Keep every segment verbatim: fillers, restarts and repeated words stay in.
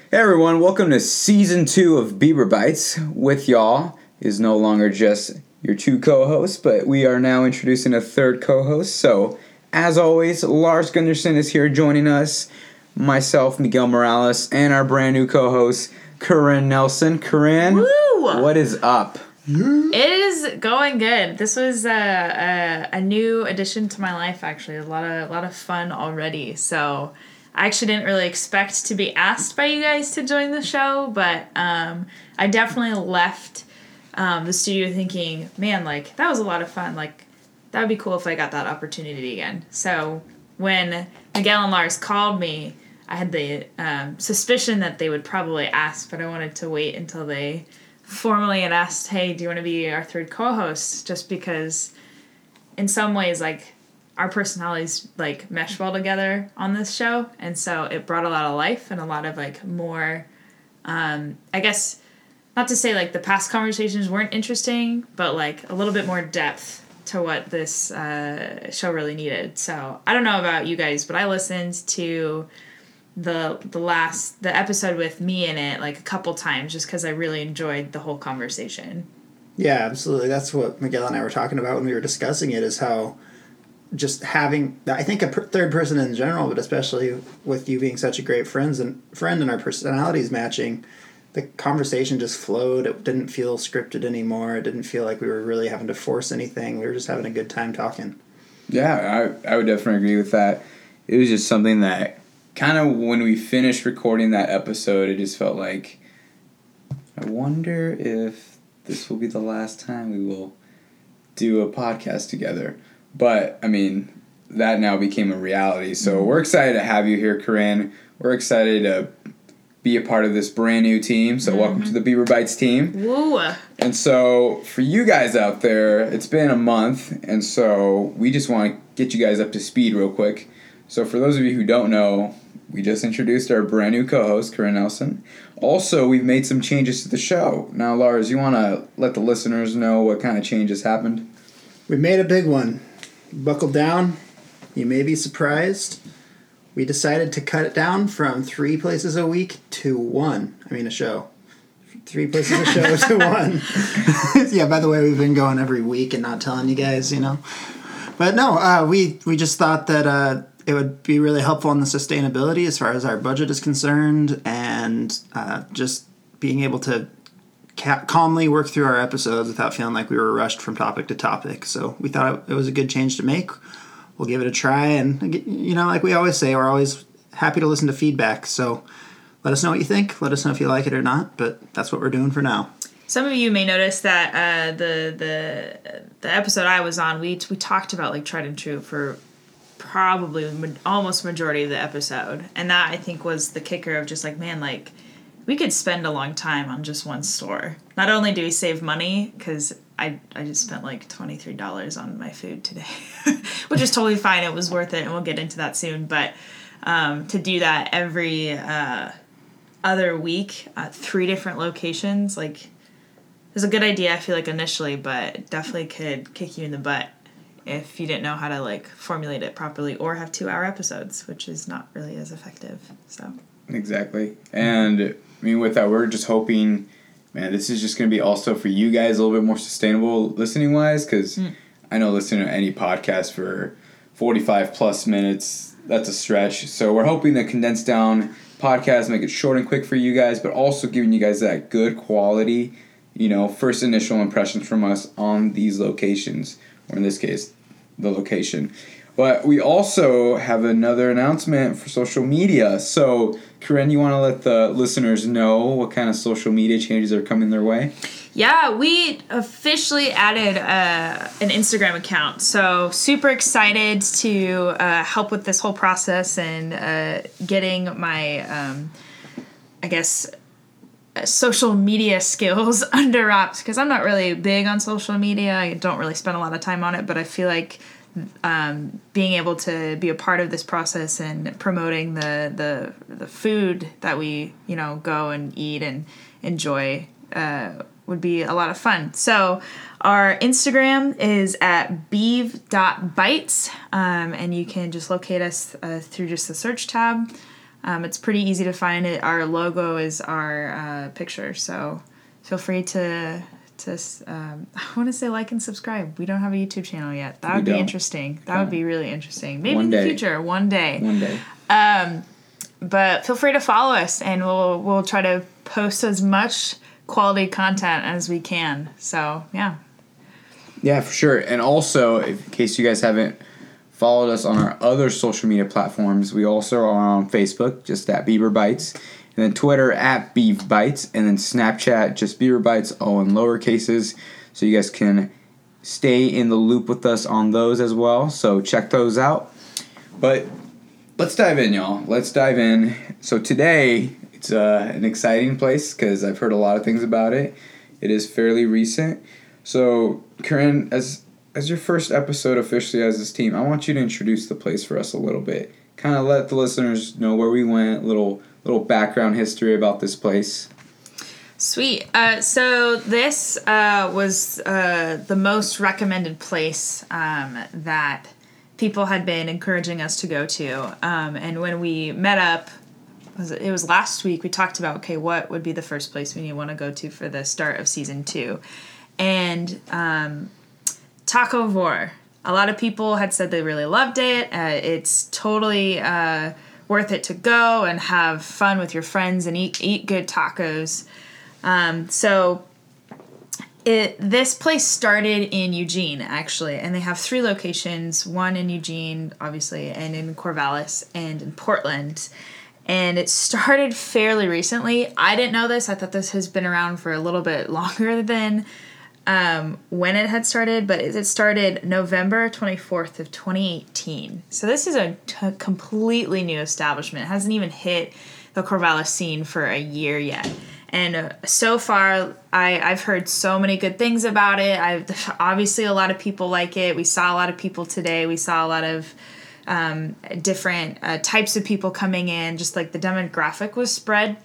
Hey everyone, welcome to season two of Bieber Bites. With y'all is no longer just your two co-hosts, but we are now introducing a third co-host. So, as always, Lars Gunderson is here joining us, myself, Miguel Morales, and our brand new co-host, Corinne Nelson. Corinne, Woo! What is up? It is going good. This was a, a, a new addition to my life, actually. A lot of a lot of fun already. So I actually didn't really expect to be asked by you guys to join the show, but um, I definitely left um, the studio thinking, man, like, that was a lot of fun. Like, that would be cool if I got that opportunity again. So when Miguel and Lars called me, I had the um, suspicion that they would probably ask, but I wanted to wait until they formally had asked, hey, do you want to be our third co-host? Just because in some ways, like, our personalities, like, mesh well together on this show. And so it brought a lot of life and a lot of, like, more, um, I guess, not to say, like, the past conversations weren't interesting, but, like, a little bit more depth to what this uh, show really needed. So I don't know about you guys, but I listened to the the last the episode with me in it like a couple times just because I really enjoyed the whole conversation. Yeah, absolutely. That's what Miguel and I were talking about when we were discussing it, is how just having, I think, a per- third person in general, but especially with you being such a great friends and friend and our personalities matching, the conversation just flowed. It didn't feel scripted anymore. It didn't feel like we were really having to force anything. We were just having a good time talking. Yeah, I, I would definitely agree with that. It was just something that kind of when we finished recording that episode, it just felt like, I wonder if this will be the last time we will do a podcast together. But, I mean, that now became a reality. So we're excited to have you here, Corinne. We're excited to be a part of this brand new team. So mm-hmm. Welcome to the Bieber Bites team. Woo! And so for you guys out there, it's been a month. And so we just want to get you guys up to speed real quick. So for those of you who don't know, we just introduced our brand new co-host, Corinne Nelson. Also, we've made some changes to the show. Now, Lars, you want to let the listeners know what kind of changes happened? We made a big one. Buckle down. You may be surprised. We decided to cut it down from three places a week to one. I mean, a show. Three places a show to one. Yeah, by the way, we've been going every week and not telling you guys, you know. But no, uh, we, we just thought that Uh, it would be really helpful in the sustainability as far as our budget is concerned, and uh, just being able to ca- calmly work through our episodes without feeling like we were rushed from topic to topic. So we thought it was a good change to make. We'll give it a try, and, you know, like we always say, we're always happy to listen to feedback. So let us know what you think. Let us know if you like it or not, but that's what we're doing for now. Some of you may notice that uh, the the the episode I was on, we we talked about, like, tried and true for probably almost majority of the episode, and that I think was the kicker of just like, man, like, we could spend a long time on just one store. Not only do we save money, because I I just spent like twenty-three dollars on my food today, which is totally fine. It was worth it, and we'll get into that soon. But um, to do that every uh, other week at three different locations, like, is a good idea, I feel like, initially, but it definitely could kick you in the butt if you didn't know how to, like, formulate it properly or have two-hour episodes, which is not really as effective. So exactly. And, I mean, with that, we're just hoping, man, this is just going to be also for you guys a little bit more sustainable listening-wise, because mm. I know listening to any podcast for forty-five plus minutes, that's a stretch. So we're hoping to condense down podcasts, make it short and quick for you guys, but also giving you guys that good quality, you know, first initial impressions from us on these locations, or in this case, the location. But we also have another announcement for social media. So, Corinne, you want to let the listeners know what kind of social media changes are coming their way? Yeah, we officially added uh, an Instagram account. So, super excited to uh, help with this whole process and uh, getting my, um, I guess, social media skills under wraps, because I'm not really big on social media. I don't really spend a lot of time on it, but I feel like um, being able to be a part of this process and promoting the the the food that we, you know, go and eat and enjoy uh, would be a lot of fun. So our Instagram is at beeve dot bites, um, and you can just locate us uh, through just the search tab. Um, it's pretty easy to find it. Our logo is our uh, picture, so feel free to to um, I want to say like and subscribe. We don't have a YouTube channel yet. That We would be don't. interesting. That Okay. would be really interesting. Maybe One in the day. future, one day. One day. Um, but feel free to follow us, and we'll we'll try to post as much quality content as we can. So yeah. Yeah, for sure. And also, if, in case you guys haven't followed us on our other social media platforms, we also are on Facebook, just at Bieber Bites, and then Twitter at Beef Bites, and then Snapchat, just Bieber Bites, all in lower cases, so you guys can stay in the loop with us on those as well. So check those out. But let's dive in, y'all. Let's dive in. So today, it's uh, an exciting place because I've heard a lot of things about it. It is fairly recent. So, Corinne, as as your first episode officially as this team, I want you to introduce the place for us a little bit. Kind of let the listeners know where we went, little little background history about this place. Sweet. Uh, so this uh, was uh, the most recommended place um, that people had been encouraging us to go to. Um, and when we met up, was it, it was last week, we talked about, okay, what would be the first place we want to go to for the start of season two? And um, Taco Vor. A lot of people had said they really loved it. Uh, it's totally uh, worth it to go and have fun with your friends and eat eat good tacos. Um, so it this place started in Eugene, actually, and they have three locations, one in Eugene, obviously, and in Corvallis and in Portland. And it started fairly recently. I didn't know this. I thought this has been around for a little bit longer than um, when it had started, but it started November twenty-fourth of twenty eighteen. So this is a t- completely new establishment. It hasn't even hit the Corvallis scene for a year yet. And uh, so far, I, I've heard so many good things about it. I've obviously a lot of people like it. We saw a lot of people today. We saw a lot of um, different uh, types of people coming in. Just like the demographic was spread.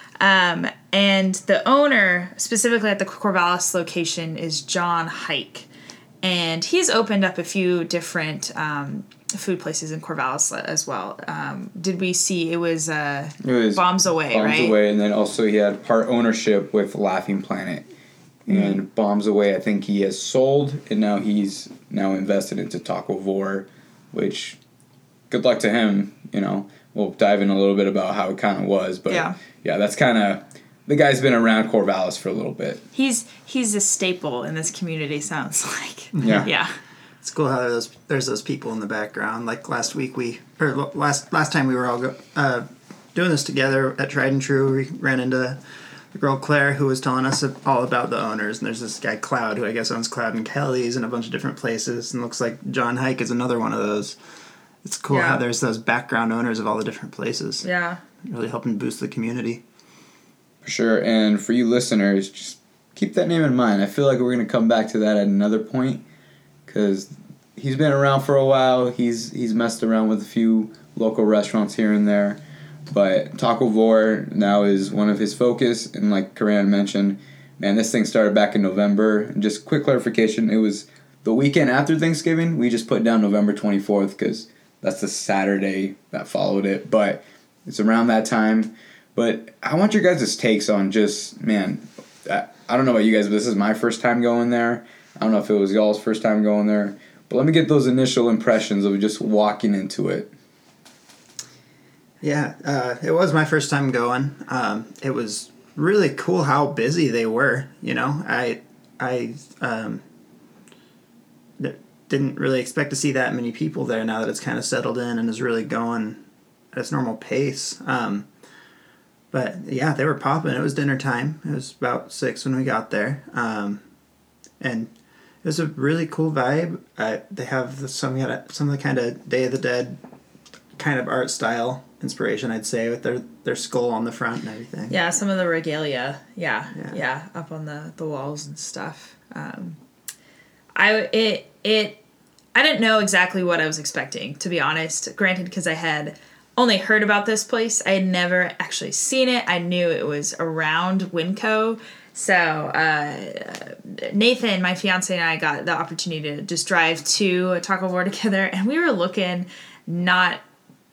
Um, and the owner, specifically at the Corvallis location, is John Hike. And he's opened up a few different um, food places in Corvallis as well. Um, did we see it was, uh, It was Bombs Away, Bombs right? Away, and then also he had part ownership with Laughing Planet. And Mm-hmm. Bombs Away, I think he has sold, and now he's now invested into Taco Vor, which, good luck to him, you know. We'll dive in a little bit about how it kind of was, but Yeah. yeah, that's kind of, the guy's been around Corvallis for a little bit. He's he's a staple in this community, sounds like. Yeah. Yeah. It's cool how there's there's those people in the background. Like last week we or last last time we were all go, uh, doing this together at Tried and True, we ran into the girl Claire who was telling us all about the owners. And there's this guy Cloud who I guess owns Cloud and Kelly's and a bunch of different places. And looks like John Hike is another one of those. It's cool Yeah. how there's those background owners of all the different places. Yeah. Really helping boost the community. For sure, and for you listeners, just keep that name in mind. I feel like we're going to come back to that at another point, because he's been around for a while. He's he's messed around with a few local restaurants here and there, but Taco Vor now is one of his focus, and like Corinne mentioned, man, this thing started back in November. And just quick clarification, it was the weekend after Thanksgiving. We just put down November twenty-fourth because that's the Saturday that followed it, but it's around that time. But I want your guys' takes on just, man, I, I don't know about you guys, but this is my first time going there. I don't know if it was y'all's first time going there. But let me get those initial impressions of just walking into it. Yeah, uh, it was my first time going. Um, it was really cool how busy they were. You know, I I um, didn't really expect to see that many people there now that it's kind of settled in and is really going at its normal pace. Um, but yeah, they were popping. It was dinner time. It was about six when we got there, um, and it was a really cool vibe. Uh, they have the, some some of the kind of Day of the Dead kind of art style inspiration, I'd say, with their, their skull on the front and everything. Yeah, some of the regalia. Yeah. Yeah. Yeah, up on the, the walls and stuff. Um, I it it I didn't know exactly what I was expecting, to be honest. Granted, because I had only heard about this place. I had never actually seen it. I knew it was around Winco. So uh, Nathan, my fiance, and I got the opportunity to just drive to Taco Vor together, and we were looking not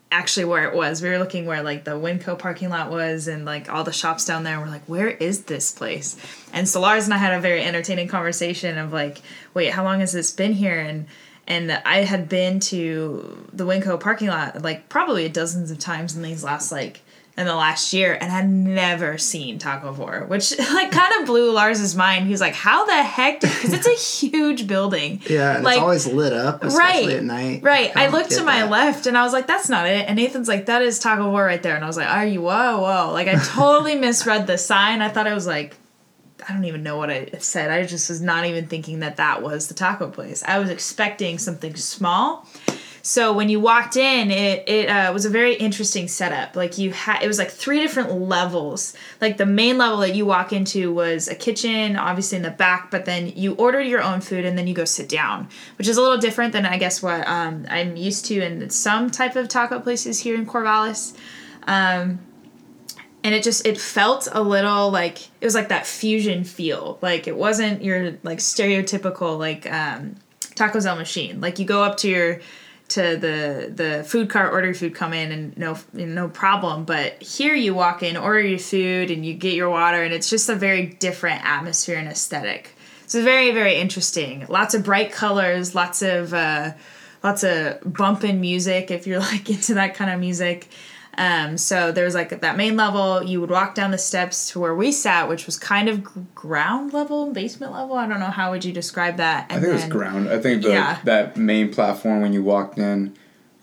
actually where it was. We were looking where like the Winco parking lot was and like all the shops down there. We're like, where is this place? And so Lars and I had a very entertaining conversation of like, wait, how long has this been here? And and I had been to the Winco parking lot like probably dozens of times in these last like in the last year, and had never seen Taco Vor, which like kind of blew Lars's mind. He was like, how the heck? Because it's a huge building. Yeah, and like, it's always lit up, especially right, at night. Right. I, I looked to my that. left and I was like, that's not it. And Nathan's like, that is Taco Vor right there. And I was like, are you? Whoa, whoa. Like I totally misread the sign. I thought it was like, I don't even know what I said. I just was not even thinking that that was the taco place. I was expecting something small. So when you walked in, it it uh, was a very interesting setup. Like you had, it was like three different levels. Like the main level that you walk into was a kitchen, obviously in the back. But then you order your own food and then you go sit down, which is a little different than I guess what um, I'm used to in some type of taco places here in Corvallis. Um, and it just it felt a little like it was like that fusion feel. Like it wasn't your like stereotypical like um, Taco Zell machine. Like you go up to your to the the food cart, order your food, come in, and no no problem. But here you walk in, order your food, and you get your water, and it's just a very different atmosphere and aesthetic. So very, very interesting. Lots of bright colors, lots of uh, lots of bumping music if you're like into that kind of music. Um, so there was like that main level, you would walk down the steps to where we sat, which was kind of g- ground level, basement level. I don't know. How would you describe that? And I think then, it was ground. I think the, yeah. that main platform when you walked in,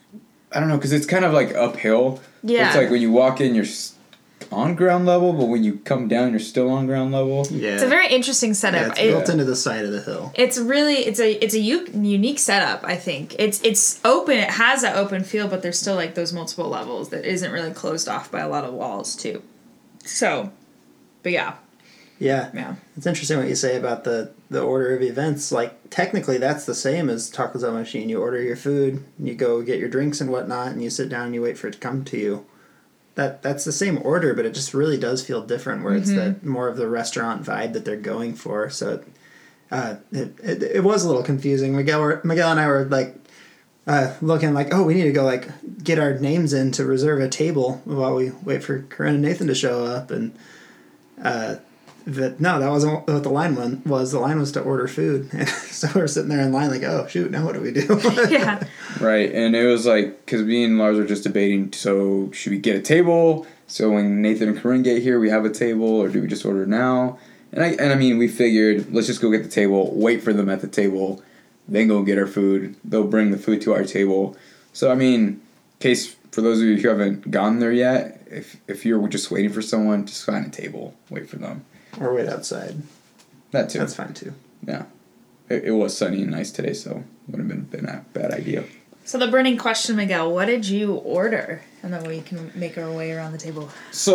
I don't know, because it's kind of like uphill. Yeah. It's like when you walk in, you're on ground level, but when you come down, you're still on ground level. Yeah. It's a very interesting setup. Yeah, it's It- built into the side of the hill. It's really it's a it's a u- unique setup. I think it's it's open. It has that open feel, but there's still like those multiple levels that isn't really closed off by a lot of walls too. So, but yeah, Yeah. yeah, It's interesting what you say about the, the order of events. Like, technically, that's the same as Taco Zell machine. You order your food, you go get your drinks and whatnot, and you sit down and you wait for it to come to you. That That's the same order, but it just really does feel different, where Mm-hmm. it's the more of the restaurant vibe that they're going for. So it, uh, it, it, it was a little confusing. Miguel, were, Miguel and I were, like, uh, looking like, oh, we need to go, like, get our names in to reserve a table while we wait for Corinne and Nathan to show up, and... Uh, But no, that wasn't what the line one was. The line was to order food. So we're sitting there in line like, oh, shoot, now what do we do? yeah. Right, and it was like, because me and Lars were just debating, so should we get a table? So when Nathan and Corinne get here, we have a table, or do we just order now? And I and I mean, we figured, let's just go get the table, wait for them at the table, then go get our food. They'll bring the food to our table. So, I mean, in case for those of you who haven't gone there yet, if if you're just waiting for someone, just find a table, wait for them. Or wait outside. That too. That's fine too. Yeah. It, it was sunny and nice today, so wouldn't have been, been a bad idea. So the burning question, Miguel, what did you order? And then we can make our way around the table.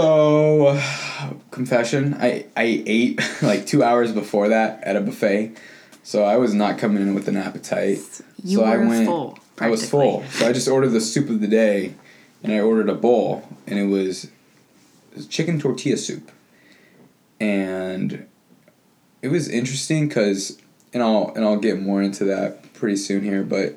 So, confession, I, I ate like two hours before that at a buffet. So I was not coming in with an appetite. You so were I went, full, I was full. So I just ordered the soup of the day, and I ordered a bowl, and it was, it was chicken tortilla soup. And it was interesting because, and I'll and I'll get more into that pretty soon here, but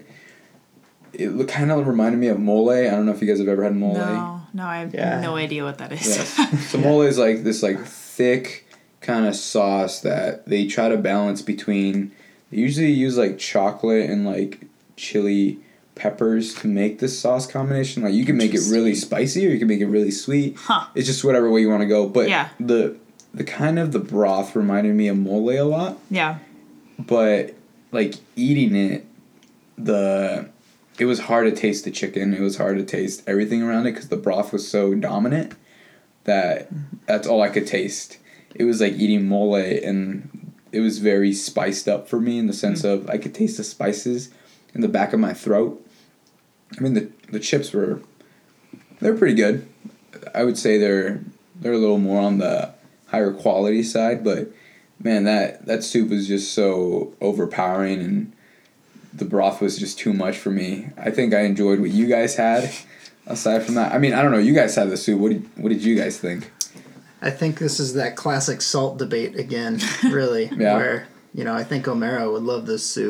it kind of reminded me of mole. I don't know if you guys have ever had mole. No, no, I have Yeah. no idea what that is. Yes. So mole is like this like thick kind of sauce that they try to balance between. They usually use like chocolate and like chili peppers to make this sauce combination. Like you can make it really spicy or you can make it really sweet. Huh. It's just whatever way you want to go. But Yeah. the the kind of the broth reminded me of mole a lot. Yeah. But like eating it, the it was hard to taste the chicken. It was hard to taste everything around it because the broth was so dominant that that's all I could taste. It was like eating mole, and it was very spiced up for me in the sense mm. of I could taste the spices in the back of my throat. I mean, the the chips were they're pretty good. I would say they're they're a little more on the higher quality side, but man, that, that soup was just so overpowering, and the broth was just too much for me. I think I enjoyed what you guys had. Aside from that, I mean, I don't know. You guys had the soup. What did, what did you guys think? I think this is that classic salt debate again, really. Yeah. Where, you know, I think Omero would love this soup.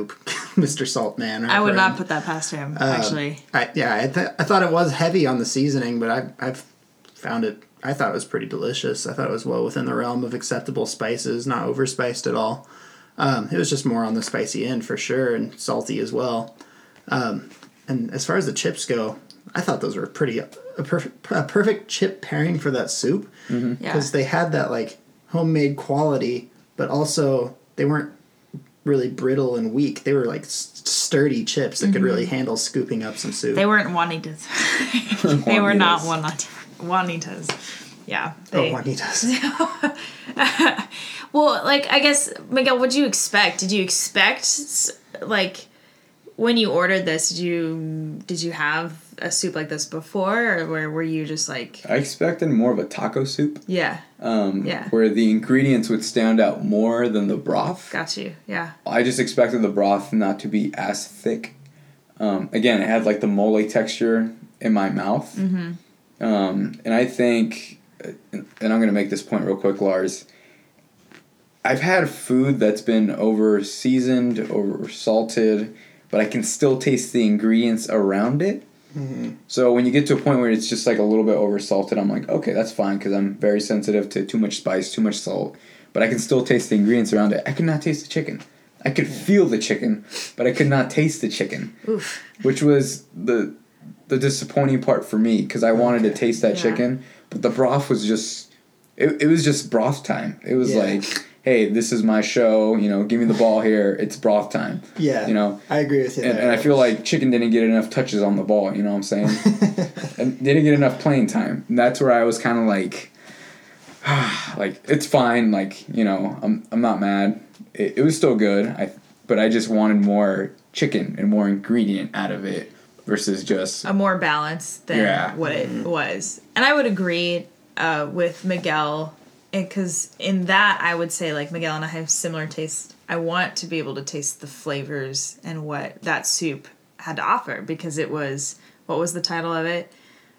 Mister Saltman. I would not put that past him, um, actually. I, yeah, I, th- I thought it was heavy on the seasoning, but I, I've found it, I thought it was pretty delicious. I thought it was well within the realm of acceptable spices, not overspiced at all. Um, it was just more on the spicy end for sure, and salty as well. Um, and as far as the chips go, I thought those were pretty a perfect a perfect chip pairing for that soup, because Mm-hmm. Yeah. they had that like homemade quality, but also they weren't really brittle and weak. They were like s- sturdy chips that Mm-hmm. could really handle scooping up some soup. They weren't Juanitas. They were not Juanit- Juanitas. Yeah. They, oh, Juanitas. Well, like, I guess, Miguel, what'd you expect? Did you expect, s- like, when you ordered this, did you did you have a soup like this before, or where were you just like... I expected more of a taco soup. Yeah. Um, Yeah. Where the ingredients would stand out more than the broth. Got you. Yeah. I just expected the broth not to be as thick. Um, again, it had like the mole texture in my mouth. Mm-hmm. Um, and I think, and I'm going to make this point real quick, Lars. I've had food that's been over seasoned, over salted, but I can still taste the ingredients around it. Mm-hmm. So when you get to a point where it's just like a little bit over salted, I'm like, okay, that's fine, because I'm very sensitive to too much spice, too much salt. But I can still taste the ingredients around it. I could not taste the chicken. I could feel the chicken, but I could not taste the chicken. Oof. Which was the the disappointing part for me, because I wanted to taste that Yeah. chicken, but the broth was just, it, it was just broth time. It was Yeah. like, hey, this is my show, you know, give me the ball here, it's broth time. Yeah. You know? I agree with you And, there. and I feel like chicken didn't get enough touches on the ball, you know what I'm saying? And didn't get enough playing time. And that's where I was kind of like, like, it's fine, like, you know, I'm I'm not mad. It, it was still good, I but I just wanted more chicken and more ingredient out of it versus just... A more balanced than Yeah. what it was. And I would agree uh, with Miguel, because in that I would say, like, Miguel and I have similar tastes. I want to be able to taste the flavors and what that soup had to offer, because it was, what was the title of it?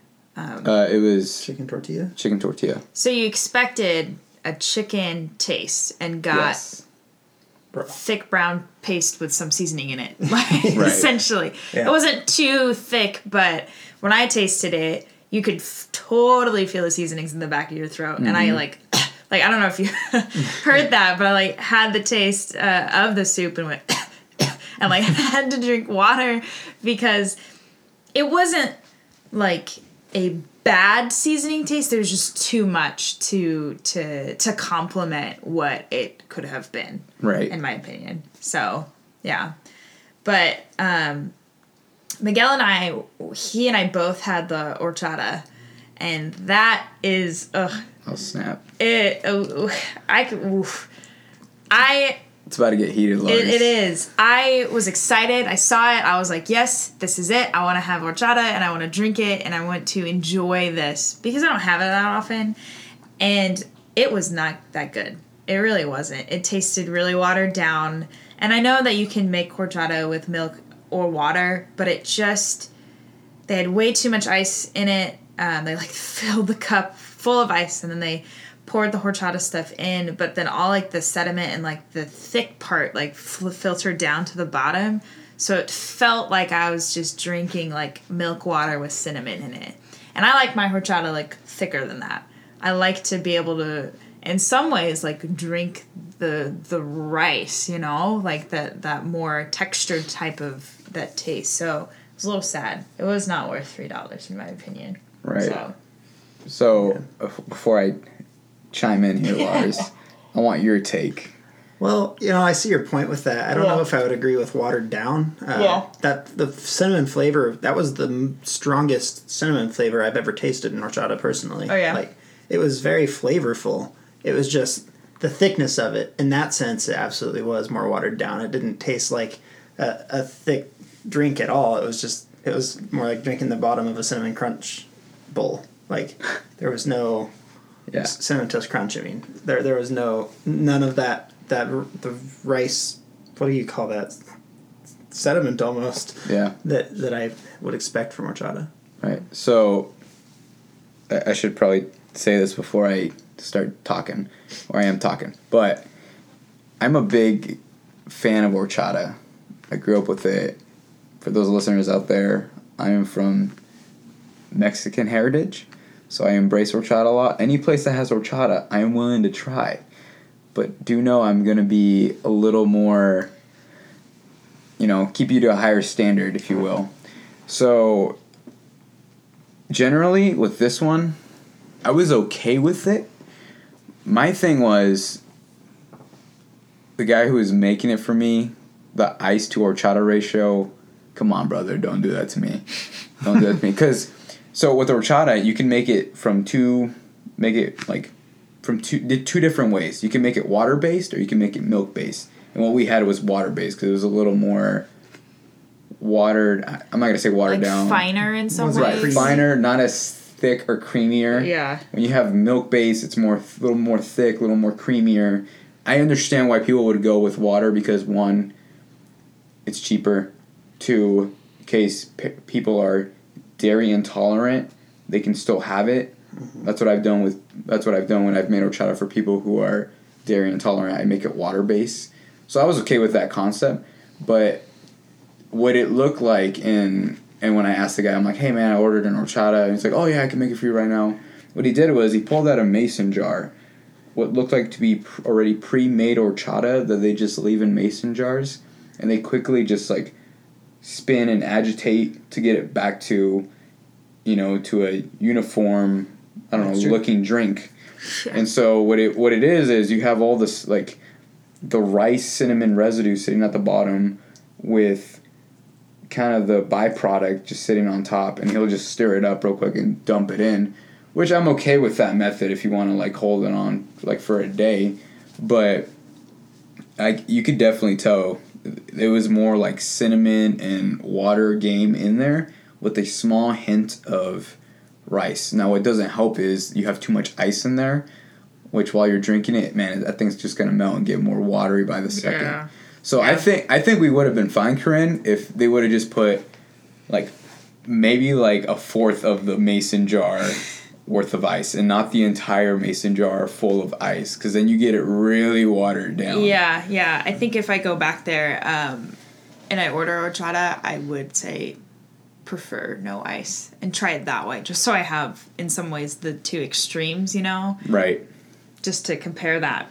Uh, it was Chicken tortilla? chicken tortilla. So you expected a chicken taste and got Yes. thick brown paste with some seasoning in it, like, essentially. Yeah. It wasn't too thick, but when I tasted it, you could f- totally feel the seasonings in the back of your throat. And I like, like I don't know if you heard that, but I like had the taste uh, of the soup and went, and like had to drink water, because it wasn't like a bad seasoning taste. There was just too much to to to complement what it could have been, Right. in my opinion. So yeah, but um, Miguel and I, he and I both had the horchata, and that is ugh, Oh, snap. it. Uh, I could, oof. I. It's about to get heated, Lars. It, it is. I was excited. I saw it. I was like, yes, this is it. I want to have horchata and I want to drink it and I want to enjoy this, because I don't have it that often. And it was not that good. It really wasn't. It tasted really watered down. And I know that you can make horchata with milk or water, but it just, they had way too much ice in it. Um, they like filled the cup full of ice and then they poured the horchata stuff in, but then all like the sediment and like the thick part like fl- filtered down to the bottom, so it felt like I was just drinking like milk water with cinnamon in it. And I like my horchata like thicker than that. I like to be able to, in some ways, like drink the the rice, you know, like that that more textured type of that taste. So it was a little sad. It was not worth three dollars in my opinion. Right. So So, uh, before I chime in here, Lars, I want your take. Well, you know, I see your point with that. I don't Yeah. know if I would agree with watered down. Uh, Yeah. That the cinnamon flavor, that was the m- strongest cinnamon flavor I've ever tasted in horchata personally. Oh, yeah? Like, it was very flavorful. It was just the thickness of it. In that sense, it absolutely was more watered down. It didn't taste like a, a thick drink at all. It was just, it was more like drinking the bottom of a Cinnamon Crunch bowl. Like, there was no... Yeah. Cinnamon Toast Crunch. I mean, there there was no none of that that the rice. What do you call that? Sediment almost. Yeah. That that I would expect from horchata. Right. So, I I should probably say this before I start talking, or I am talking, but I'm a big fan of horchata. I grew up with it. For those listeners out there, I am from Mexican heritage, so I embrace horchata a lot. Any place that has horchata, I am willing to try. But do know I'm going to be a little more, you know, keep you to a higher standard, if you will. So, generally, with this one, I was okay with it. My thing was, the guy who was making it for me, the ice to horchata ratio, come on, brother, don't do that to me. Don't do that to me. Because, so with horchata, you can make it from two, make it like, from two, two different ways. You can make it water-based or you can make it milk-based. And what we had was water-based because it was a little more watered, I'm not going to say watered like down. Finer in some ways. Right, finer, not as thick or creamier. Yeah. When you have milk-based, it's more, a little more thick, a little more creamier. I understand why people would go with water because, one, it's cheaper. Two, in case p- people are dairy intolerant, they can still have it. Mm-hmm. That's what I've done with. That's what I've done when I've made horchata for people who are dairy intolerant. I make it water based, so I was okay with that concept. But what it looked like in and when I asked the guy, I'm like, "Hey man, I ordered an horchata," and he's like, "Oh yeah, I can make it for you right now." What he did was he pulled out a mason jar, what looked like to be already pre-made horchata that they just leave in mason jars, and they quickly just like spin and agitate to get it back to, you know, to a uniform, I don't That's know, true. looking drink. Yeah. And so what it what it is is you have all this like the rice cinnamon residue sitting at the bottom with kind of the byproduct just sitting on top, and he'll just stir it up real quick and dump it in, which I'm okay with that method if you want to like hold it on like for a day, but I you could definitely tell it was more like cinnamon and water game in there with a small hint of rice. Now, what doesn't help is you have too much ice in there, which while you're drinking it, man, that thing's just gonna melt and get more watery by the second. Yeah. So yeah. I think I think we would have been fine, Corinne, if they would have just put like maybe like a fourth of the mason jar worth of ice and not the entire mason jar full of ice, because then you get it really watered down. Yeah, yeah. I think if I go back there um, and I order horchata, I would say prefer no ice and try it that way, just so I have in some ways the two extremes, you know, right, just to compare that.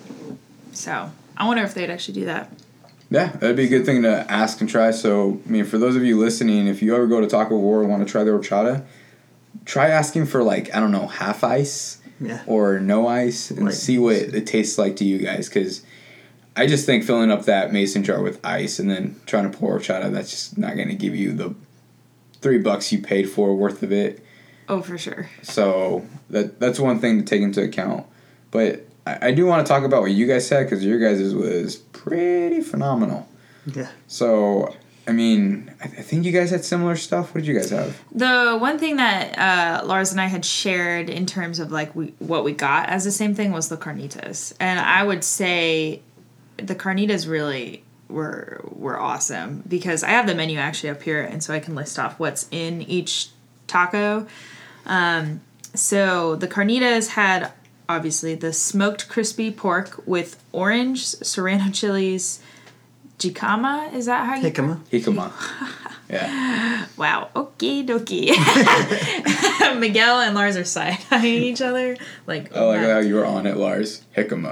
So I wonder if they'd actually do that. Yeah, that'd be a good thing to ask and try. So I mean, for those of you listening, if you ever go to Taco War and want to try the horchata, try asking for like, I don't know, half ice yeah. or no ice and like, see what it tastes like to you guys, because I just think filling up that mason jar with ice and then trying to pour horchata, that's just not going to give you the three bucks you paid for worth of it. Oh, for sure. So that that's one thing to take into account. But I, I do want to talk about what you guys said, because your guys' was pretty phenomenal. Yeah. So, I mean, I, I think you guys had similar stuff. What did you guys have? The one thing that uh, Lars and I had shared in terms of like we what we got as the same thing was the carnitas. And I would say the carnitas really were were awesome, because I have the menu actually up here, and so I can list off what's in each taco. Um, so the carnitas had obviously the smoked crispy pork with orange, serrano chilies, jicama. Is that how you? Jicama. Jicama. Yeah. Wow. Okie dokie. Miguel and Lars are side-eyeing each other. Like, I like how you were on it, Lars. Jicama.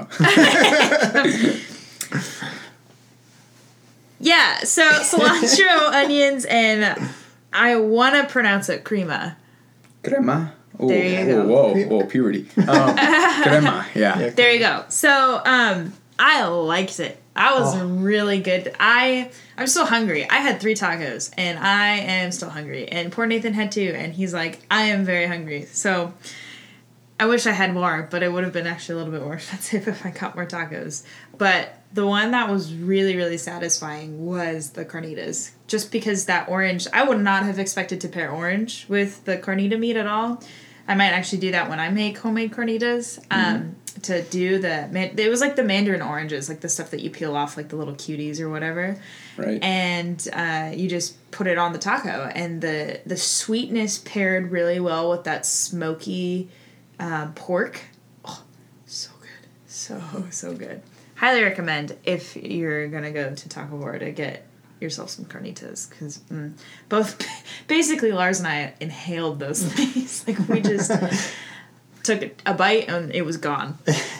Yeah, so cilantro, onions, and I want to pronounce it crema. Crema? Ooh, there you ooh, go. Whoa, whoa, puberty. Um, crema, yeah. There you go. So, um, I liked it. That was oh. really good. I, I'm still hungry. I had three tacos, and I am still hungry. And poor Nathan had two, and he's like, I am very hungry. So, I wish I had more, but it would have been actually a little bit more expensive if I got more tacos. But the one that was really, really satisfying was the carnitas. Just because that orange, I would not have expected to pair orange with the carnita meat at all. I might actually do that when I make homemade carnitas. Um, mm-hmm. To do the, it was like the mandarin oranges, like the stuff that you peel off, like the little cuties or whatever. Right. And uh, you just put it on the taco. And the, the sweetness paired really well with that smoky uh, pork. Oh, so good. So, so good. Highly recommend if you're going to go to Taco Bar to get yourself some carnitas because mm, both basically Lars and I inhaled those things. Like we just took a bite and it was gone.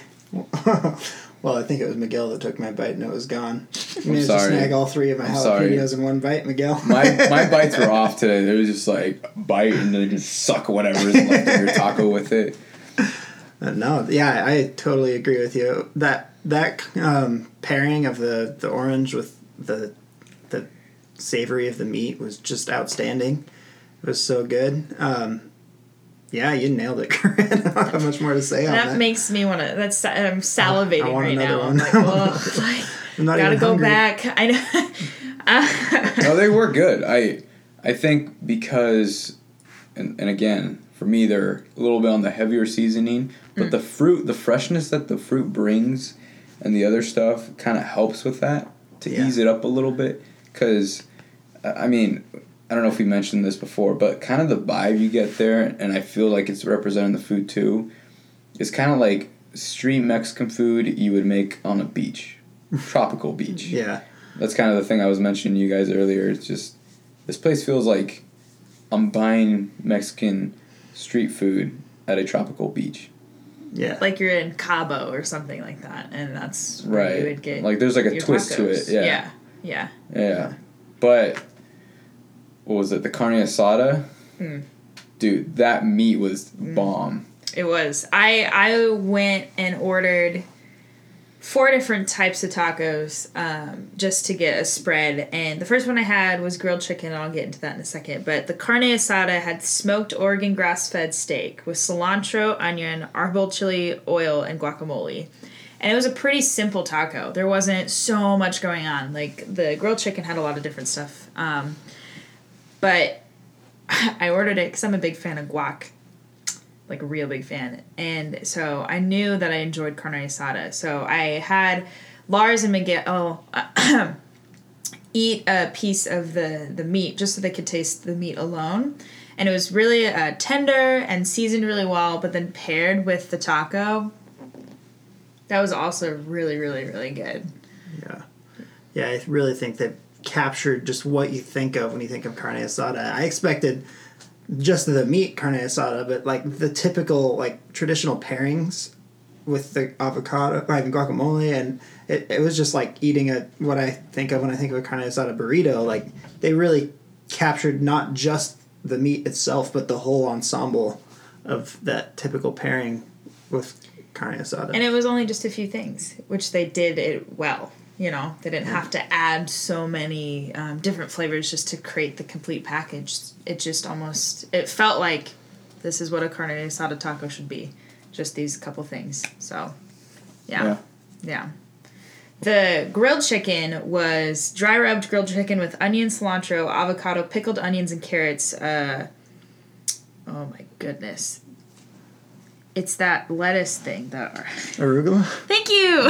Well, I think it was Miguel that took my bite and it was gone. You I'm managed sorry. to snag all three of my I'm jalapenos sorry. in one bite, Miguel. My my bites were off today. They was just like bite and then just suck whatever's left of your taco with it. Uh, no, yeah, I totally agree with you. That that um, pairing of the, the orange with the the savory of the meat was just outstanding. It was so good. Um, yeah, you nailed it, Corinne. I don't have much more to say on that. That makes me want to. That's I'm salivating I want right another now. one. I'm like, oh, like, I'm not gotta even go hungry. back. I know. Uh, No, they were good. I I think because, and, and again, for me, they're a little bit on the heavier seasoning, but Mm. the fruit, the freshness that the fruit brings and the other stuff kind of helps with that to Yeah. ease it up a little bit. Because, I mean, I don't know if we mentioned this before, but kind of the vibe you get there, and I feel like it's representing the food too, is kind of like street Mexican food you would make on a beach, tropical beach. Yeah. That's kind of the thing I was mentioning to you guys earlier. It's just, this place feels like I'm buying Mexican street food at a tropical beach. Yeah. like you're in Cabo or something like that, and that's where Right. you would get Like there's like a your twist to tacos. it. Yeah. Yeah. Yeah. Yeah. But, what was it? The carne asada? Mm. Dude, that meat was bomb. It was. I I went and ordered four different types of tacos um, just to get a spread. And the first one I had was grilled chicken, and I'll get into that in a second. But the carne asada had smoked Oregon grass-fed steak with cilantro, onion, arbol chili oil, and guacamole. And it was a pretty simple taco. There wasn't so much going on. Like, the grilled chicken had a lot of different stuff. Um, but I ordered it because I'm a big fan of guac. Like a real big fan. And so I knew that I enjoyed carne asada. So I had Lars and Miguel oh, eat a piece of the, the meat just so they could taste the meat alone. And it was really uh, tender and seasoned really well, but then paired with the taco, that was also really, really, really good. Yeah. Yeah, I really think they've captured just what you think of when you think of carne asada. I expected just the meat carne asada, but like the typical like traditional pairings with the avocado, or even guacamole, and it, it was just like eating a what I think of when I think of a carne asada burrito. Like they really captured not just the meat itself, but the whole ensemble of that typical pairing with carne asada. And it was only just a few things, which they did it well. You know, they didn't have to add so many um, different flavors just to create the complete package. It just almost, it felt like this is what a carne asada taco should be. Just these couple things. So, yeah. Yeah. yeah. The grilled chicken was dry rubbed grilled chicken with onion, cilantro, avocado, pickled onions, and carrots. Uh, oh my goodness. It's that lettuce thing. That Arugula? Thank you.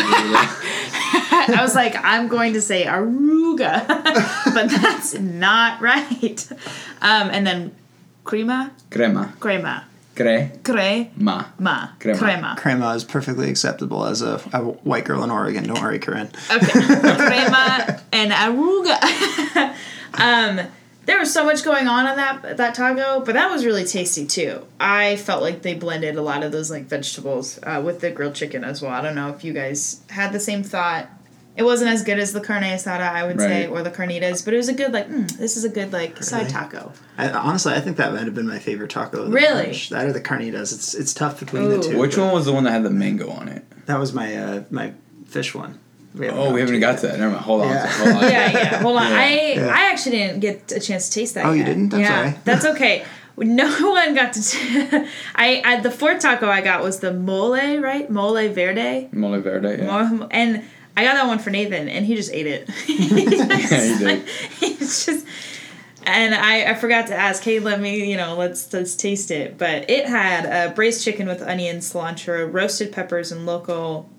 I was like, I'm going to say aruga, but that's not right. Um, and then crema, Crema. crema, Cre. cre, Ma. ma, Crema. crema. Crema is perfectly acceptable as a, a white girl in Oregon. Don't worry, Corinne. Okay, crema and aruga. um, there was so much going on on that that taco, but that was really tasty too. I felt like they blended a lot of those like vegetables uh, with the grilled chicken as well. I don't know if you guys had the same thought. It wasn't as good as the carne asada, I would say, Right. or the carnitas, but it was a good like. Mm, this is a good like side Really? taco. I, honestly, I think that might have been my favorite taco. of the Really? bunch. That or the carnitas. It's it's tough between Ooh. the two. Which but one was the one that had the mango on it? That was my uh, my fish one. We Oh, we haven't even got to that. Never mind. Hold on. Yeah. Hold on. Yeah, yeah. Hold on. Yeah. I Yeah. I actually didn't get a chance to taste that. Oh, you yet. didn't? I'm yeah, sorry. that's okay. No one got to. T- I, I the fourth taco I got was the mole, right? Mole verde. Mole verde, yeah. Mo- And I got that one for Nathan, and he just ate it. He just, Yeah, he did. He's just. And I, I forgot to ask, hey, let me, you know, let's let's taste it. But it had uh, braised chicken with onions, cilantro, roasted peppers, and local.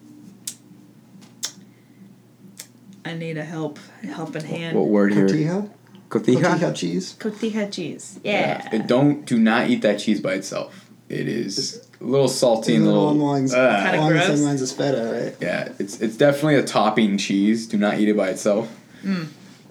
I need a help, helping hand. What word here? Cotija? Cotija? Cotija cheese. Cotija cheese. Yeah. It don't do not eat that cheese by itself. It is a little salty and a little. along, lines, uh, Kinda along the gross. same lines as feta, right? yeah, it's it's definitely a topping cheese. Do not eat it by itself.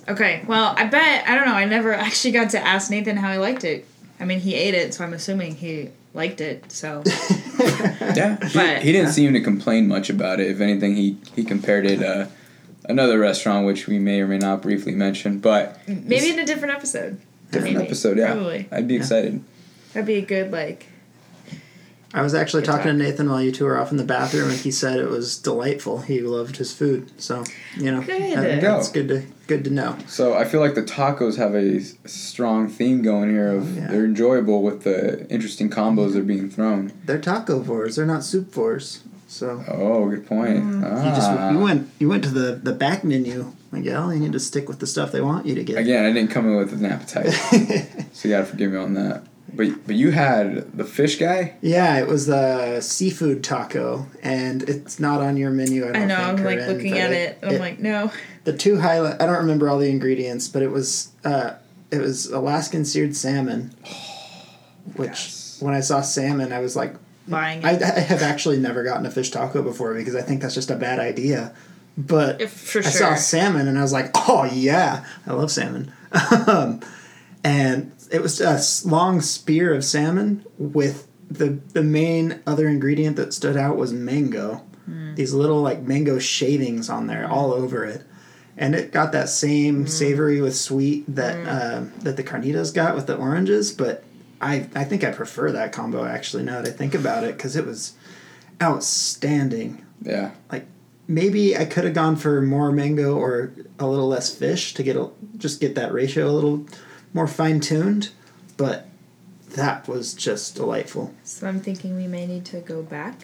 Okay, well, I bet, I don't know, I never actually got to ask Nathan how he liked it. I mean, he ate it, so I'm assuming he liked it, so. Yeah, but, he, he didn't seem to complain much about it. If anything, he, he compared it uh, another restaurant, which we may or may not briefly mention, but. Maybe in a different episode. Different maybe. episode, yeah. Probably. I'd be Yeah. excited. That'd be a good, like. I was actually Good talking talk. to Nathan while you two were off in the bathroom, and he said it was delightful. He loved his food, so you know, Good. that- There you that's go. good to good to know. So I feel like the tacos have a s- strong theme going here of Yeah. they're enjoyable with the interesting combos that are being thrown. They're taco vores. They're not soup vores. So Oh, good point. Ah. you just you went you went to the, the back menu, Miguel. You need to stick with the stuff they want you to get. Again, I didn't come in with an appetite, so you gotta forgive me on that. But but you had the fish guy. Yeah, it was the seafood taco, and it's not on your menu. I, don't I know, think, I'm like Corinne, looking but at it, and I'm like, no. the two highlight. I don't remember all the ingredients, but it was uh, it was Alaskan seared salmon, which Yes. when I saw salmon, I was like, Buying I, it. I have actually never gotten a fish taco before because I think that's just a bad idea. But If- for I sure. saw salmon and I was like, oh yeah, I love salmon. um, and it was a s- long spear of salmon with the the main other ingredient that stood out was mango. These little like mango shavings on there all over it. And it got that same savory with sweet that um, that the carnitas got with the oranges, but I I think I prefer that combo actually now that I think about it because it was outstanding. Yeah. Like maybe I could have gone for more mango or a little less fish to get a, just get that ratio a little more fine tuned, but that was just delightful. So I'm thinking we may need to go back.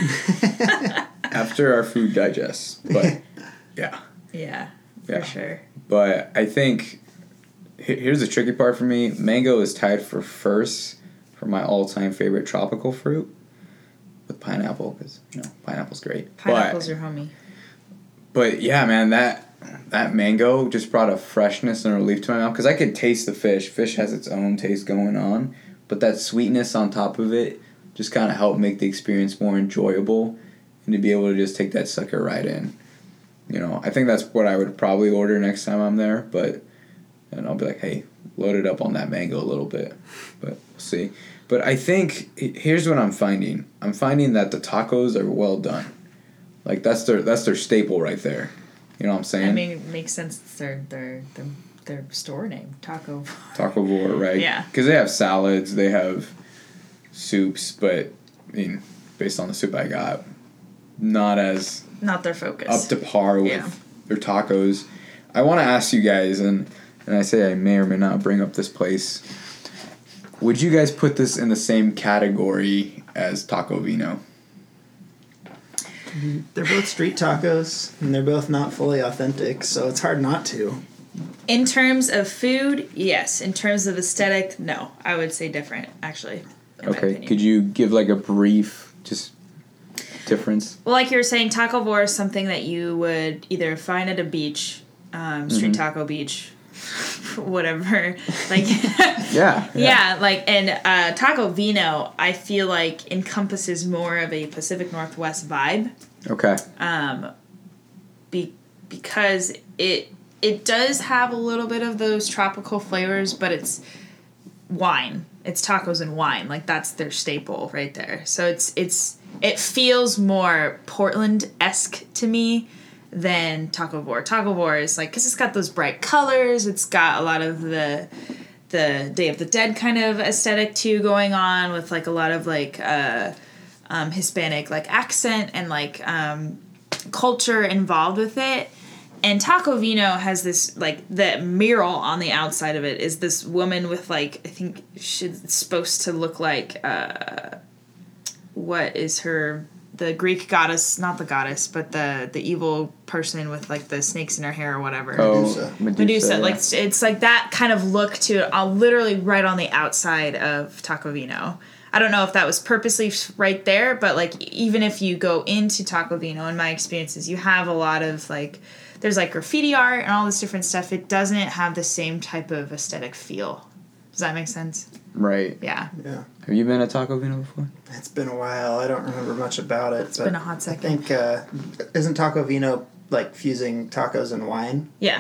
After our food digests, but yeah. Yeah, for Yeah. sure. But I think he- here's the tricky part for me. Mango is tied for first for my all-time favorite tropical fruit with pineapple because you know pineapple's great. Pineapple's but, your homie. But yeah, man, that that mango just brought a freshness and relief to my mouth because I could taste the fish. Fish has its own taste going on, but that sweetness on top of it just kind of helped make the experience more enjoyable and to be able to just take that sucker right in. You know, I think that's what I would probably order next time I'm there, but and I'll be like, hey, load it up on that mango a little bit, but we'll see. But I think here's what I'm finding. I'm finding that the tacos are well done. Like that's their that's their staple right there. You know what I'm saying? I mean, it makes sense. It's their their their, their store name, Taco. Taco Vor, right? Yeah. Because they have salads, they have soups, but I mean, based on the soup I got, not as Not their focus. up to par with Yeah. their tacos. I want to ask you guys, and and I say I may or may not bring up this place. Would you guys put this in the same category as Taco Vino? They're both street tacos, and they're both not fully authentic, so it's hard not to. In terms of food, yes. In terms of aesthetic, no. I would say different, actually. In my Okay, opinion. could you give like a brief just difference? Well, like you were saying, Taco Vor is something that you would either find at a beach, um, street Mm-hmm. taco beach, whatever. Like, Yeah, yeah. like, and uh, Taco Vino, I feel like encompasses more of a Pacific Northwest vibe. Okay. Um, be, because it it does have a little bit of those tropical flavors, but it's wine. It's tacos and wine. Like that's their staple right there. So it's it's it feels more Portland-esque to me than Taco Vor. Taco Vor is like because it's got those bright colors. It's got a lot of the the Day of the Dead kind of aesthetic too going on with like a lot of like uh, um, Hispanic like accent and like um, culture involved with it. And Taco Vino has this, like, the mural on the outside of it is this woman with, like, I think she's supposed to look like, uh, what is her, the Greek goddess, not the goddess, but the, the evil person with, like, the snakes in her hair or whatever. Oh, Medusa. Medusa. Medusa. yeah. Like, it's like that kind of look to it, uh, literally right on the outside of Taco Vino. I don't know if that was purposely right there, but, like, even if you go into Taco Vino, in my experiences, you have a lot of, like, there's like graffiti art and all this different stuff. It doesn't have the same type of aesthetic feel. Does that make sense? Right. Yeah. Yeah. Have you been at Taco Vino before? It's been a while. I don't remember much about it. It's been a hot second. I think, uh, isn't Taco Vino like fusing tacos and wine? Yeah.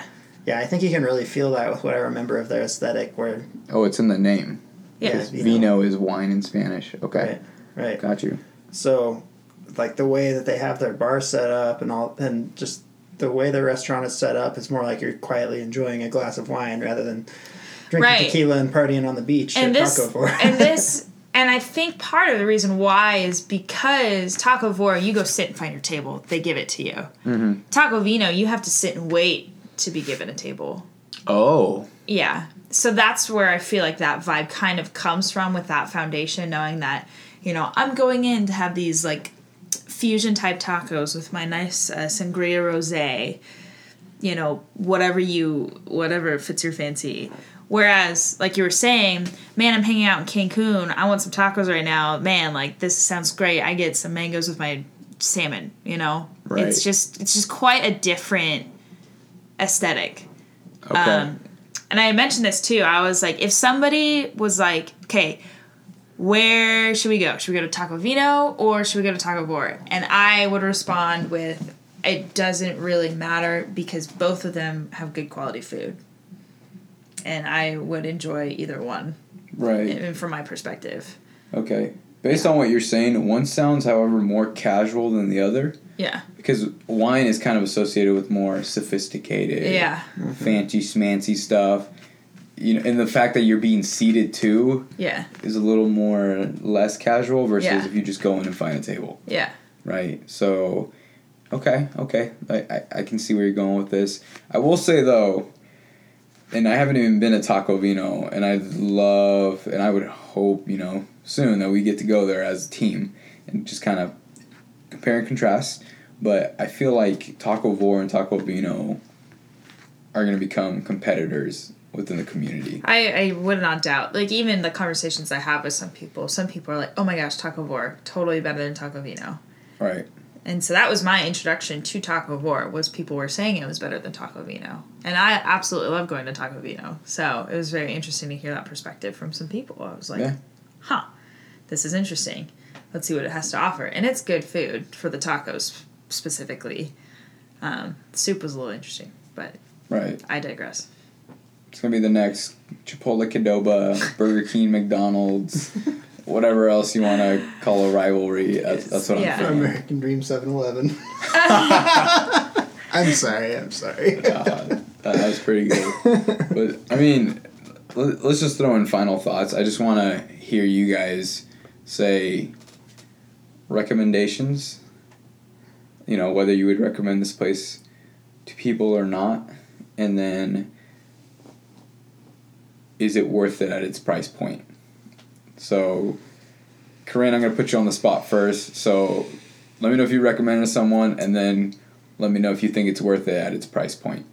Yeah, I think you can really feel that with what I remember of their aesthetic. Where Oh, it's in the name. Yeah. Yeah. Vino. Vino is wine in Spanish. Okay. Right. Right. Got you. So, like the way that they have their bar set up and all, and just the way the restaurant is set up, it's more like you're quietly enjoying a glass of wine rather than drinking Right. tequila and partying on the beach And at this, Taco Vor. and this, and I think part of the reason why is because Taco Vor, you go sit and find your table. They give it to you. Mm-hmm. Taco Vino, you have to sit and wait to be given a table. Oh. Yeah. So that's where I feel like that vibe kind of comes from with that foundation, knowing that, you know, I'm going in to have these like fusion type tacos with my nice uh, sangria rosé, you know, whatever you, whatever fits your fancy. Whereas, like you were saying, man, I'm hanging out in Cancun. I want some tacos right now. Man, like this sounds great. I get some mangoes with my salmon, you know? Right. It's just, it's just quite a different aesthetic. Okay. Um, and I mentioned this too. I was like, if somebody was like, okay, where should we go? Should we go to Taco Vino or should we go to Taco Vor? And I would respond with, it doesn't really matter because both of them have good quality food. And I would enjoy either one. Right. And from my perspective. Okay. Based on what you're saying, one sounds, however, more casual than the other. Yeah. Because wine is kind of associated with more sophisticated, Yeah. fancy schmancy stuff. You know, and the fact that you're being seated too Yeah. is a little more less casual versus Yeah. if you just go in and find a table. Yeah. Right. So, okay, okay. I, I, I can see where you're going with this. I will say though, and I haven't even been to Taco Vino, and I love, and I would hope, you know, soon that we get to go there as a team and just kind of compare and contrast. But I feel like Taco Vor and Taco Vino are going to become competitors within the community. I, I would not doubt. Like, even the conversations I have with some people, some people are like, oh my gosh, Taco Vor, totally better than Taco Vino. Right. And so that was my introduction to Taco Vor, was people were saying it was better than Taco Vino. And I absolutely love going to Taco Vino. So it was very interesting to hear that perspective from some people. I was like, Yeah. huh, this is interesting. Let's see what it has to offer. And it's good food for the tacos specifically. Um, the soup was a little interesting, but Right. I digress. It's going to be the next Chipotle Qdoba, Burger King, McDonald's, whatever else you want to call a rivalry. That's, that's what Yeah. I'm feeling. American Dream seven eleven. I'm sorry, I'm sorry. Uh, that was pretty good. But, I mean, let, let's just throw in final thoughts. I just want to hear you guys say recommendations. You know, whether you would recommend this place to people or not. And then, is it worth it at its price point? So, Corinne, I'm going to put you on the spot first. So, let me know if you recommend it to someone, and then let me know if you think it's worth it at its price point.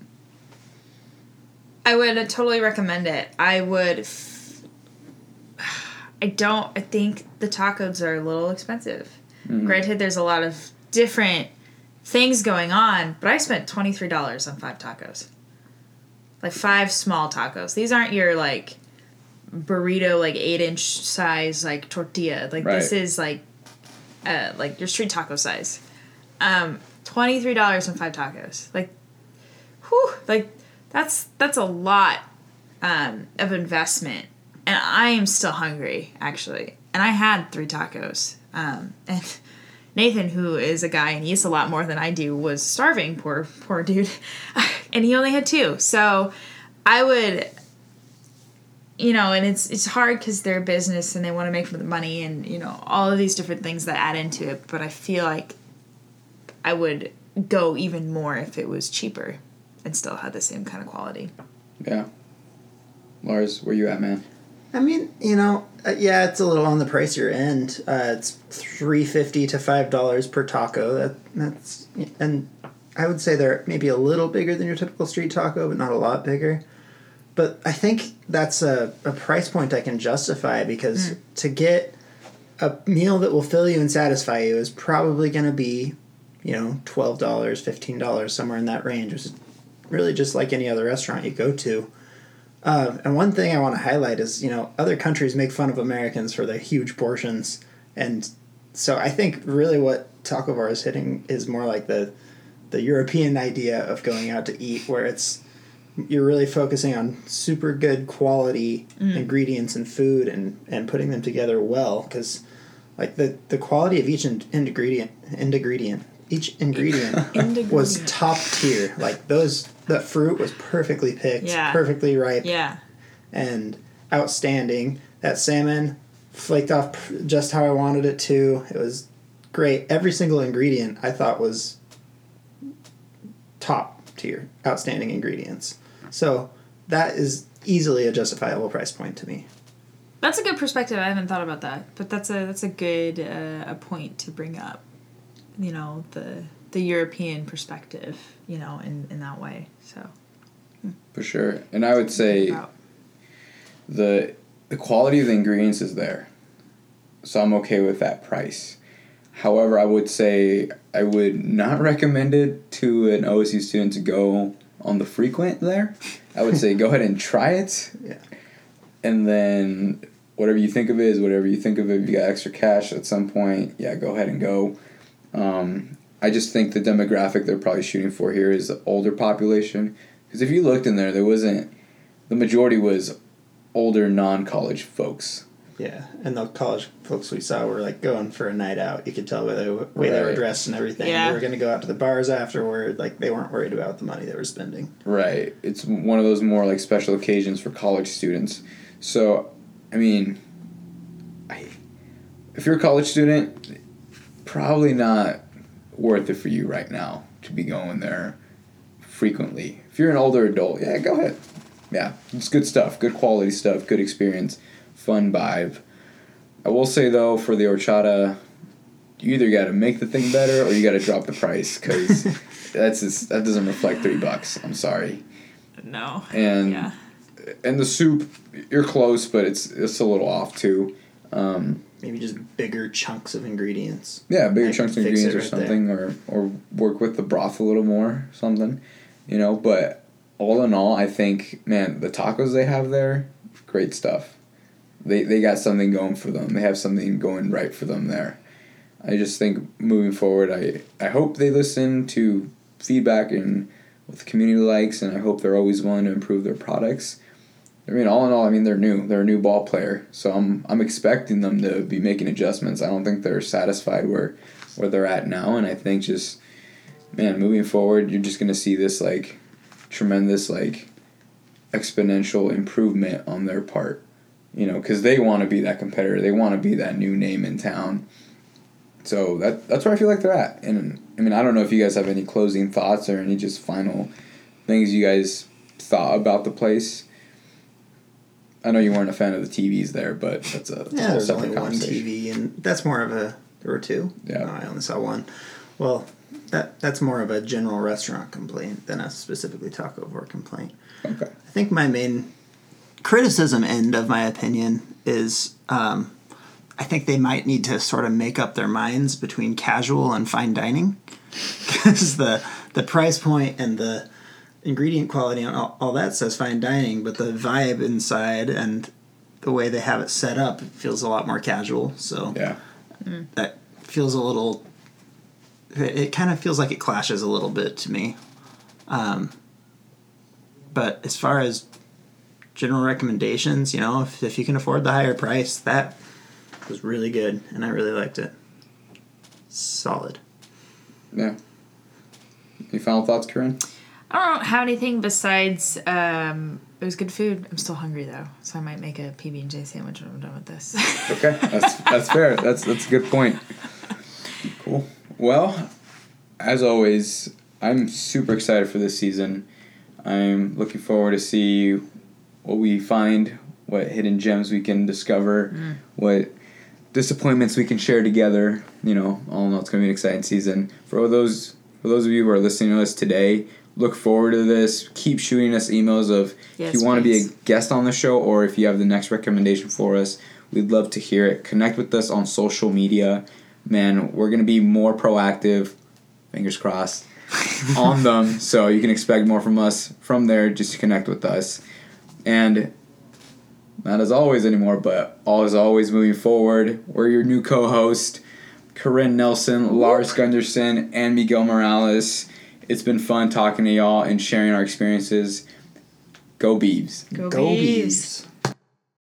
I would totally recommend it. I would. F- I don't. I think the tacos are a little expensive. Mm-hmm. Granted, there's a lot of different things going on, but I spent twenty-three dollars on five tacos. Like five small tacos. These aren't your like burrito, like eight inch size, like tortilla. Like Right. this is like, uh, like your street taco size. Um, twenty-three dollars on five tacos. Like, whew, like that's that's a lot um, of investment, and I am still hungry actually. And I had three tacos, um, and Nathan, who is a guy and eats a lot more than I do, was starving. Poor poor dude, and he only had two. So I would, you know, and it's it's hard because they're a business and they want to make the money, and you know all of these different things that add into it. But I feel like I would go even more if it was cheaper and still had the same kind of quality. Yeah. Lars, where you at, man? I mean, you know, uh, yeah, it's a little on the pricier end. Uh, it's three fifty to five dollars per taco. That that's and I would say they're maybe a little bigger than your typical street taco, but not a lot bigger. But I think that's a, a price point I can justify because mm. to get a meal that will fill you and satisfy you is probably going to be, you know, twelve dollars, fifteen dollars, somewhere in that range, which is really just like any other restaurant you go to. Uh, and one thing I want to highlight is, you know, other countries make fun of Americans for their huge portions. And so I think really what Taco Bar is hitting is more like the the European idea of going out to eat, where it's you're really focusing on super good quality mm. ingredients and food and, and putting them together well, because like the, the quality of each in, ingredient ingredient each ingredient was top tier. Like those the fruit was perfectly picked, yeah. perfectly ripe, yeah, and outstanding. That salmon flaked off just how I wanted it to. It was great. Every single ingredient I thought was top tier, outstanding ingredients. So that is easily a justifiable price point to me. That's a good perspective. I haven't thought about that, but that's a that's a good uh, a point to bring up. You know, the the European perspective. You know, in, in that way. So. For sure, and I would say the the quality of the ingredients is there, so I'm okay with that price. However, I would say I would not recommend it to an O S U student to go on the frequent there. I would say go ahead and try it. Yeah. And then whatever you think of it is whatever you think of it. If you got extra cash at some point, yeah, go ahead and go. Um, I just think the demographic they're probably shooting for here is the older population. Because if you looked in there, there wasn't... The majority was older non-college folks. Yeah, and the college folks we saw were like going for a night out. You could tell by the way right. they were dressed and everything. Yeah. They were going to go out to the bars afterward. Like they weren't worried about the money they were spending. Right. It's one of those more like special occasions for college students. So, I mean, I, if you're a college student, probably not worth it for you right now to be going there frequently. If you're an older adult, yeah, go ahead. Yeah, it's good stuff, good quality stuff, good experience. Fun vibe. I will say though, for the horchata, you either got to make the thing better or you got to drop the price, because that's just, that doesn't reflect three bucks. I'm sorry. No. And yeah. and the soup, you're close, but it's it's a little off too. Um, Maybe just bigger chunks of ingredients. Yeah, bigger chunks of ingredients or right something, there. or or work with the broth a little more, something, you know. But all in all, I think, man, the tacos they have there, great stuff. They they got something going for them. They have something going right for them there. I just think moving forward, I, I hope they listen to feedback and what the community likes, and I hope they're always willing to improve their products. I mean, all in all, I mean, they're new. They're a new ball player, so I'm I'm expecting them to be making adjustments. I don't think they're satisfied where where they're at now, and I think just, man, moving forward, you're just gonna see this like tremendous like exponential improvement on their part. You know, because they want to be that competitor. They want to be that new name in town. So that that's where I feel like they're at. And, I mean, I don't know if you guys have any closing thoughts or any just final things you guys thought about the place. I know you weren't a fan of the T Vs there, but that's a, that's yeah, a whole there's separate only one T V, and that's more of a... There were two? Yeah. No, I only saw one. Well, that that's more of a general restaurant complaint than a specifically taco bar complaint. Okay. I think my main... criticism end of my opinion is um, I think they might need to sort of make up their minds between casual and fine dining, because the the price point and the ingredient quality and all, all that says fine dining, but the vibe inside and the way they have it set up feels a lot more casual. So yeah, mm. that feels a little. It, it kind of feels like it clashes a little bit to me. Um, but as far as general recommendations, you know, if, if you can afford the higher price, that was really good, and I really liked it. Solid. Yeah. Any final thoughts, Corinne? I don't have anything besides um, it was good food. I'm still hungry though, so I might make a P B and J sandwich when I'm done with this. Okay, that's that's fair. That's that's a good point. Cool. Well, as always, I'm super excited for this season. I'm looking forward to see what we find, what hidden gems we can discover, mm. what disappointments we can share together. You know, all in all, it's going to be an exciting season. For those for those of you who are listening to us today, look forward to this. Keep shooting us emails of yes, if you want to be a guest on the show or if you have the next recommendation for us. We'd love to hear it. Connect with us on social media. Man, we're going to be more proactive, fingers crossed, on them. So you can expect more from us from there. Just connect with us. And not as always anymore, but all as always moving forward, we're your new co-host, Corinne Nelson, Lars Gunderson, and Miguel Morales. It's been fun talking to y'all and sharing our experiences. Go Beavs. Go, Go Beavs. Beavs.